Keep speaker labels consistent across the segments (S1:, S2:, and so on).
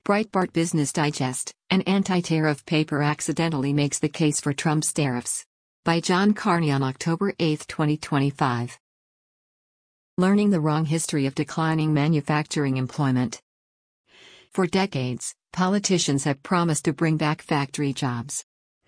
S1: Breitbart Business Digest, an anti-tariff paper accidentally makes the case for Trump's tariffs. By John Carney on October 8, 2025. Learning the wrong history of declining manufacturing employment. For decades, politicians have promised to bring back factory jobs.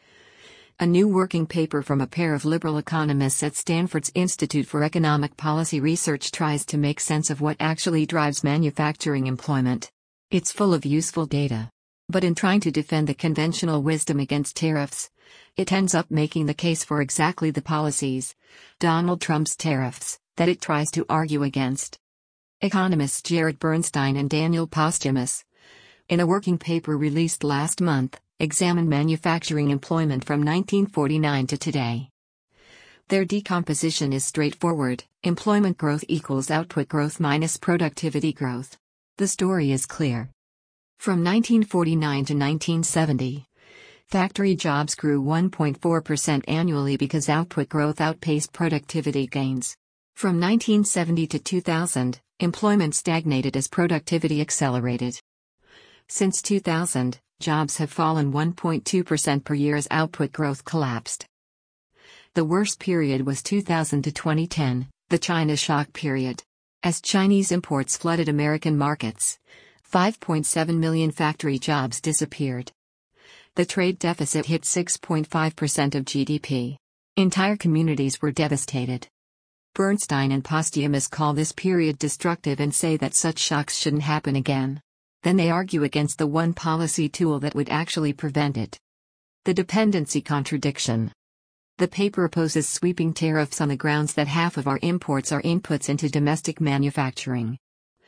S1: A new working paper from a pair of liberal economists at Stanford's Institute for Economic Policy Research tries to make sense of what actually drives manufacturing employment. It's full of useful data. But in trying to defend the conventional wisdom against tariffs, it ends up making the case for exactly the policies, Donald Trump's tariffs, that it tries to argue against. Economists Jared Bernstein and Daniel Posthumus, in a working paper released last month, examined manufacturing employment from 1949 to today. Their decomposition is straightforward: employment growth equals output growth minus productivity growth. The story is clear. From 1949 to 1970, factory jobs grew 1.4% annually because output growth outpaced productivity gains. From 1970 to 2000, employment stagnated as productivity accelerated. Since 2000, jobs have fallen 1.2% per year as output growth collapsed. The worst period was 2000 to 2010, the China shock period. As Chinese imports flooded American markets, 5.7 million factory jobs disappeared. The trade deficit hit 6.5% of GDP. Entire communities were devastated. Bernstein and Posthumus call this period destructive and say that such shocks shouldn't happen again. Then they argue against the one policy tool that would actually prevent it. The dependency contradiction. The paper opposes sweeping tariffs on the grounds that half of our imports are inputs into domestic manufacturing.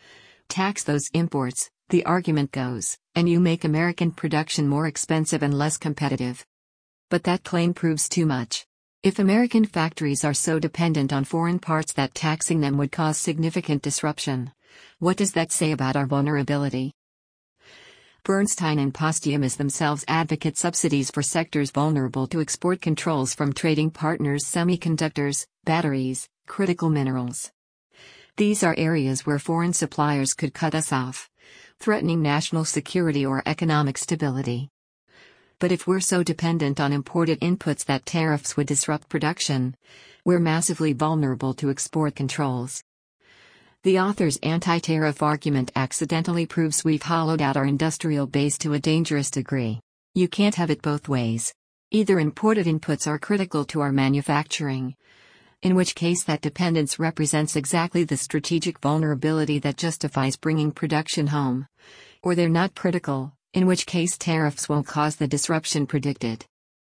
S1: Tax those imports, the argument goes, and you make American production more expensive and less competitive. But that claim proves too much. If American factories are so dependent on foreign parts that taxing them would cause significant disruption, what does that say about our vulnerability? Bernstein and Posthumus themselves advocate subsidies for sectors vulnerable to export controls from trading partners: semiconductors, batteries, critical minerals. These are areas where foreign suppliers could cut us off, threatening national security or economic stability. But if we're so dependent on imported inputs that tariffs would disrupt production, we're massively vulnerable to export controls. The author's anti-tariff argument accidentally proves we've hollowed out our industrial base to a dangerous degree. You can't have it both ways. Either imported inputs are critical to our manufacturing, in which case that dependence represents exactly the strategic vulnerability that justifies bringing production home, or they're not critical, in which case tariffs won't cause the disruption predicted.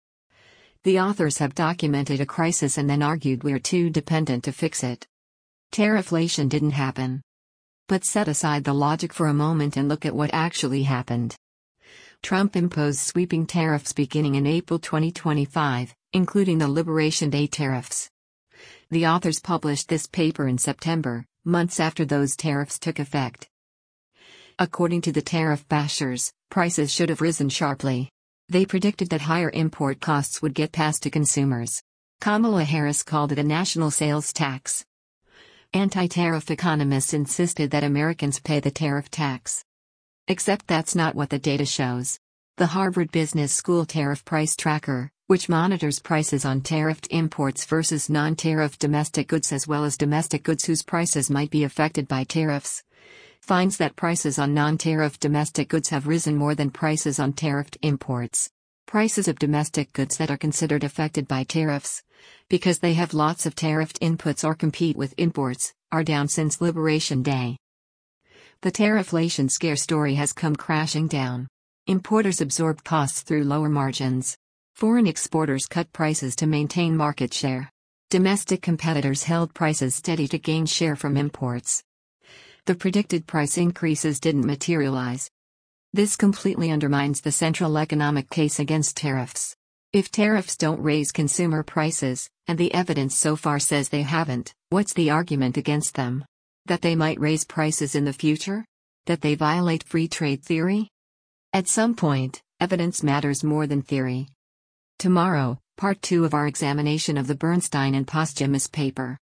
S1: The authors have documented a crisis and then argued we're too dependent to fix it. Tarifflation didn't happen. But set aside the logic for a moment and look at what actually happened. Trump imposed sweeping tariffs beginning in April 2025, including the Liberation Day tariffs. The authors published this paper in September, months after those tariffs took effect. According to the tariff bashers, prices should have risen sharply. They predicted that higher import costs would get passed to consumers. Kamala Harris called it a national sales tax. Anti-tariff economists insisted that Americans pay the tariff tax. Except that's not what the data shows. The Harvard Business School Tariff Price Tracker, which monitors prices on tariffed imports versus non-tariff domestic goods as well as domestic goods whose prices might be affected by tariffs, finds that prices on non-tariff domestic goods have risen more than prices on tariffed imports. Prices of domestic goods that are considered affected by tariffs, because they have lots of tariffed inputs or compete with imports, are down since Liberation Day. The tarifflation scare story has come crashing down. Importers absorbed costs through lower margins. Foreign exporters cut prices to maintain market share. Domestic competitors held prices steady to gain share from imports. The predicted price increases didn't materialize. This completely undermines the central economic case against tariffs. If tariffs don't raise consumer prices, and the evidence so far says they haven't, what's the argument against them? That they might raise prices in the future? That they violate free trade theory? At some point, evidence matters more than theory. Tomorrow, part 2 of our examination of the Bernstein and Posthumus paper.